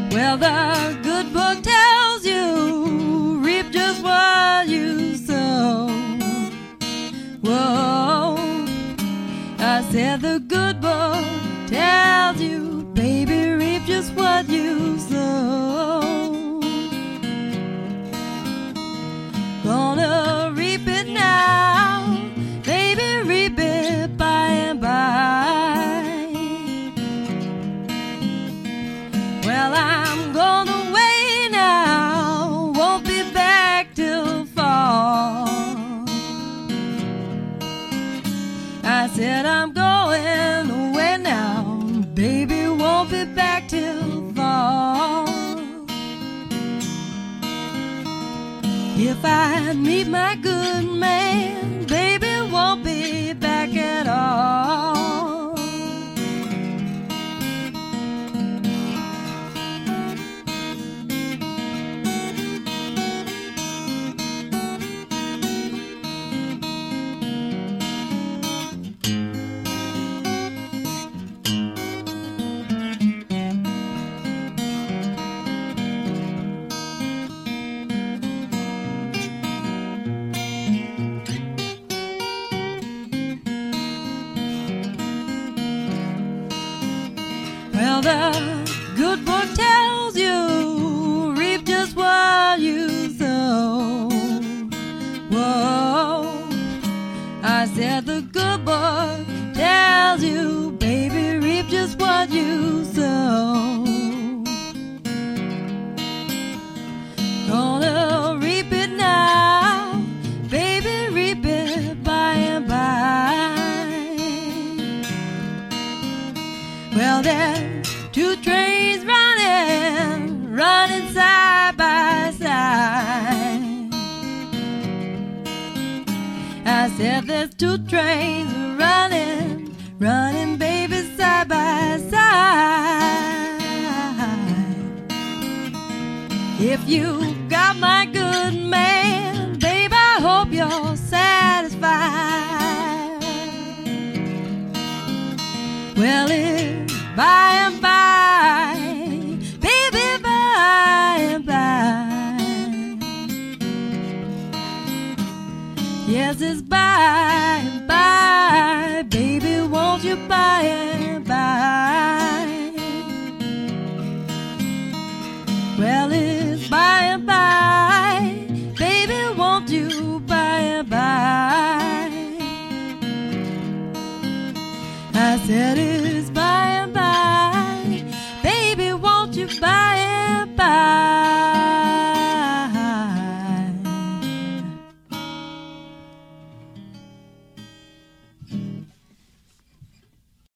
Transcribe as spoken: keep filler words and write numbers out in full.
Well, the good book tells you reap just what you sow. Whoa, I said the good book tells you, baby, reap just what you sow. Gonna reap it now, baby, reap it by and by. Well, I'm going away now, won't be back till fall. I said I'm going away now, baby, won't be back till fall. If I meet my good man, baby, won't be back at all. Well, the good book tells you reap just what you sow. Whoa, I said the good book tells you, baby, reap just what you sow. Gonna reap it now, baby, reap it by and by. Well, there's two trains running, running side by side. I said there's two trains running, running, baby, side by side. If you got my good man, babe, I hope you're satisfied. Well, it's by and by, baby, by and by. Yes, it's by and by, baby, won't you by and by? Well, it's by and by, baby, won't you by and by? I said it.